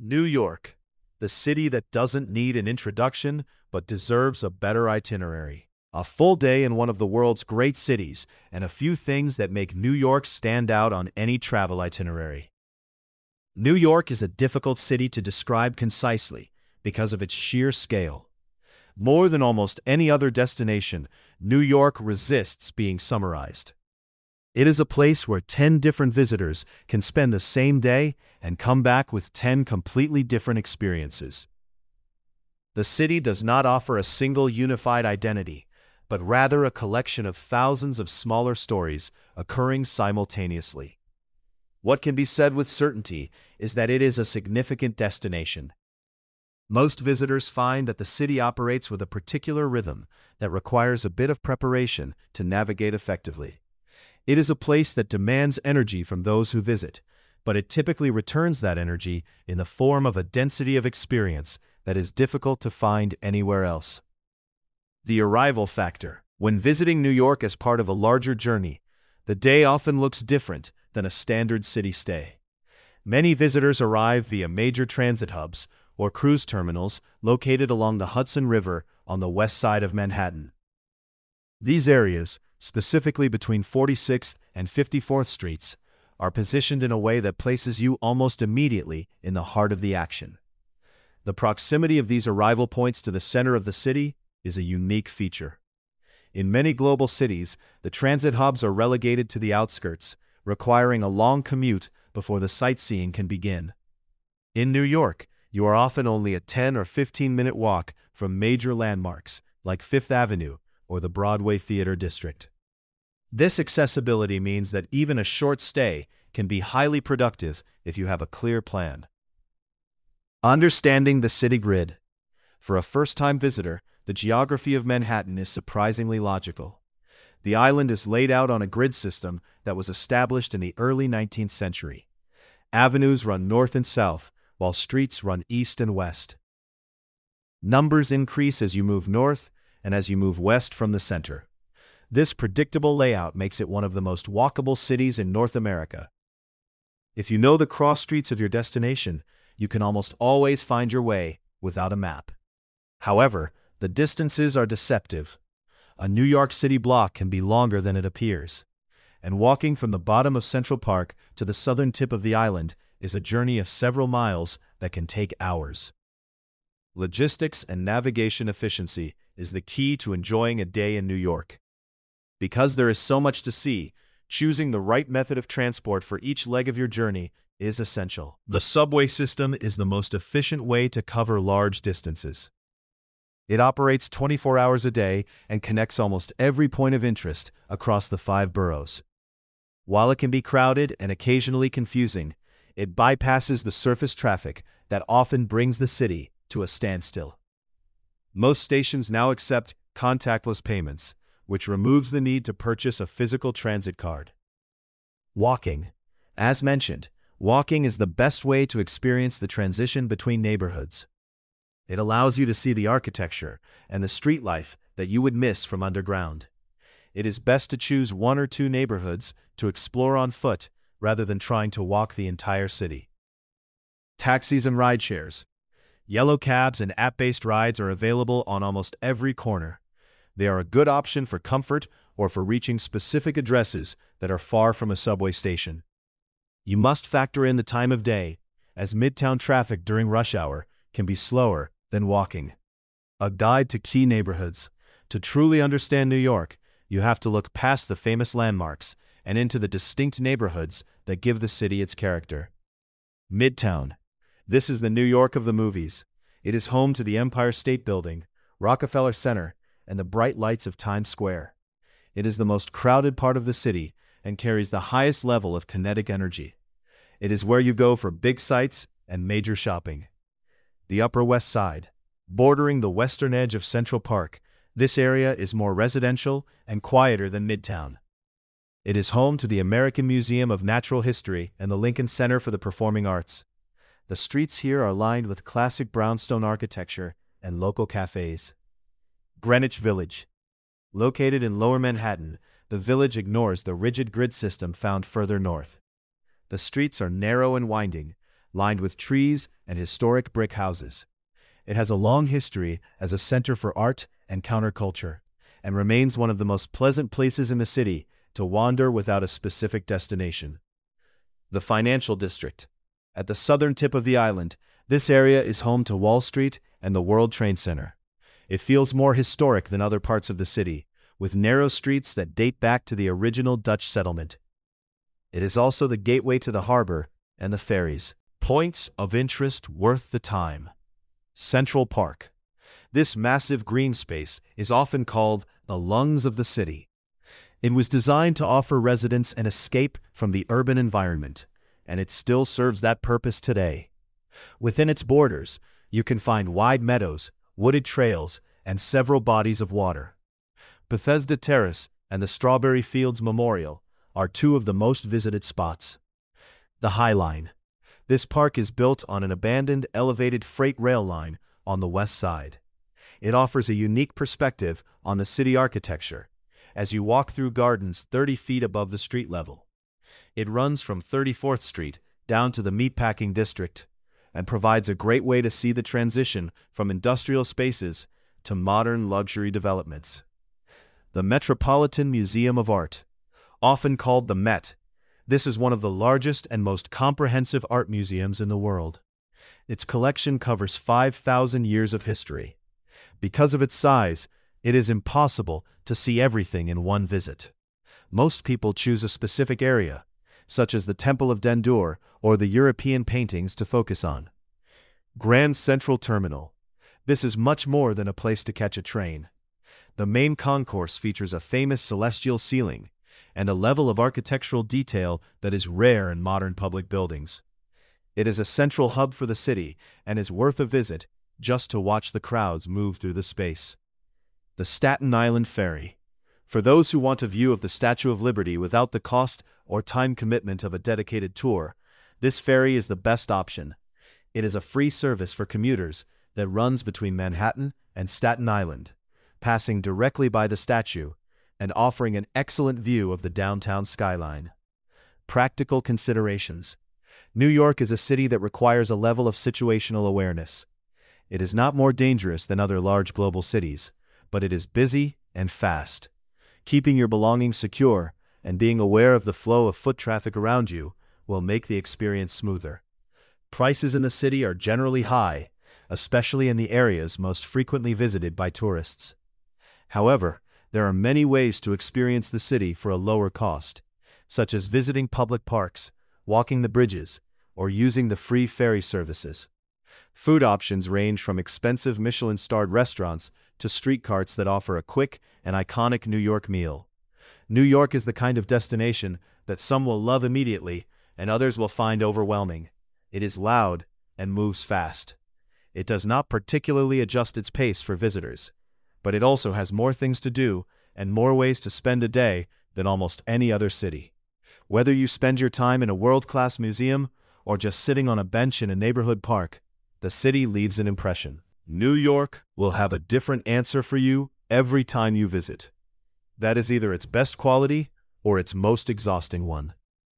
New York, the city that doesn't need an introduction but deserves a better itinerary. A full day in one of the world's great cities, and a few things that make New York stand out on any travel itinerary. New York is a difficult city to describe concisely because of its sheer scale. More than almost any other destination, New York resists being summarized. It is a place where 10 different visitors can spend the same day and come back with 10 completely different experiences. The city does not offer a single unified identity, but rather a collection of thousands of smaller stories occurring simultaneously. What can be said with certainty is that it is a significant destination. Most visitors find that the city operates with a particular rhythm that requires a bit of preparation to navigate effectively. It is a place that demands energy from those who visit, but it typically returns that energy in the form of a density of experience that is difficult to find anywhere else. The arrival factor. When visiting New York as part of a larger journey, the day often looks different than a standard city stay. Many visitors arrive via major transit hubs or cruise terminals located along the Hudson River on the west side of Manhattan. These areas, specifically between 46th and 54th Streets, are positioned in a way that places you almost immediately in the heart of the action. The proximity of these arrival points to the center of the city is a unique feature. In many global cities, the transit hubs are relegated to the outskirts, requiring a long commute before the sightseeing can begin. In New York, you are often only a 10 or 15-minute walk from major landmarks like Fifth Avenue or the Broadway Theater District. This accessibility means that even a short stay can be highly productive if you have a clear plan. Understanding the city grid. For a first-time visitor, the geography of Manhattan is surprisingly logical. The island is laid out on a grid system that was established in the early 19th century. Avenues run north and south, while streets run east and west. Numbers increase as you move north and as you move west from the center. This predictable layout makes it one of the most walkable cities in North America. If you know the cross streets of your destination, you can almost always find your way without a map. However, the distances are deceptive. A New York City block can be longer than it appears, and walking from the bottom of Central Park to the southern tip of the island is a journey of several miles that can take hours. Logistics and navigation efficiency is the key to enjoying a day in New York. Because there is so much to see, choosing the right method of transport for each leg of your journey is essential. The subway system is the most efficient way to cover large distances. It operates 24 hours a day and connects almost every point of interest across the 5 boroughs. While it can be crowded and occasionally confusing, it bypasses the surface traffic that often brings the city to a standstill. Most stations now accept contactless payments, which removes the need to purchase a physical transit card. Walking. As mentioned, walking is the best way to experience the transition between neighborhoods. It allows you to see the architecture and the street life that you would miss from underground. It is best to choose 1 or 2 neighborhoods to explore on foot rather than trying to walk the entire city. Taxis and rideshares. Yellow cabs and app-based rides are available on almost every corner. They are a good option for comfort or for reaching specific addresses that are far from a subway station. You must factor in the time of day, as Midtown traffic during rush hour can be slower than walking. A guide to key neighborhoods. To truly understand New York, you have to look past the famous landmarks and into the distinct neighborhoods that give the city its character. Midtown. This is the New York of the movies. It is home to the Empire State Building, Rockefeller Center, and the bright lights of Times Square. It is the most crowded part of the city and carries the highest level of kinetic energy. It is where you go for big sights and major shopping. The Upper West Side. Bordering the western edge of Central Park, this area is more residential and quieter than Midtown. It is home to the American Museum of Natural History and the Lincoln Center for the Performing Arts. The streets here are lined with classic brownstone architecture and local cafes. Greenwich Village. Located in Lower Manhattan, the village ignores the rigid grid system found further north. The streets are narrow and winding, lined with trees and historic brick houses. It has a long history as a center for art and counterculture, and remains one of the most pleasant places in the city to wander without a specific destination. The Financial District. At the southern tip of the island, this area is home to Wall Street and the World Trade Center. It feels more historic than other parts of the city, with narrow streets that date back to the original Dutch settlement. It is also the gateway to the harbor and the ferries. Points of interest worth the time. Central Park. This massive green space is often called the lungs of the city. It was designed to offer residents an escape from the urban environment, and it still serves that purpose today. Within its borders, you can find wide meadows, wooded trails, and several bodies of water. Bethesda Terrace and the Strawberry Fields Memorial are two of the most visited spots. The High Line. This park is built on an abandoned elevated freight rail line on the west side. It offers a unique perspective on the city architecture as you walk through gardens 30 feet above the street level. It runs from 34th Street down to the Meatpacking District and provides a great way to see the transition from industrial spaces to modern luxury developments. The Metropolitan Museum of Art. Often called the Met, this is one of the largest and most comprehensive art museums in the world. Its collection covers 5,000 years of history. Because of its size, it is impossible to see everything in one visit. Most people choose a specific area, such as the Temple of Dendur or the European paintings to focus on. Grand Central Terminal. This is much more than a place to catch a train. The main concourse features a famous celestial ceiling and a level of architectural detail that is rare in modern public buildings. It is a central hub for the city and is worth a visit just to watch the crowds move through the space. The Staten Island Ferry. For those who want a view of the Statue of Liberty without the cost or time commitment of a dedicated tour, this ferry is the best option. It is a free service for commuters that runs between Manhattan and Staten Island, passing directly by the statue and offering an excellent view of the downtown skyline. Practical considerations. New York is a city that requires a level of situational awareness. It is not more dangerous than other large global cities, but it is busy and fast. Keeping your belongings secure and being aware of the flow of foot traffic around you will make the experience smoother. Prices in the city are generally high, especially in the areas most frequently visited by tourists. However, there are many ways to experience the city for a lower cost, such as visiting public parks, walking the bridges, or using the free ferry services. Food options range from expensive Michelin-starred restaurants to street carts that offer a quick and iconic New York meal. New York is the kind of destination that some will love immediately and others will find overwhelming. It is loud and moves fast. It does not particularly adjust its pace for visitors, but it also has more things to do and more ways to spend a day than almost any other city. Whether you spend your time in a world-class museum or just sitting on a bench in a neighborhood park, the city leaves an impression. New York will have a different answer for you every time you visit. That is either its best quality or its most exhausting one.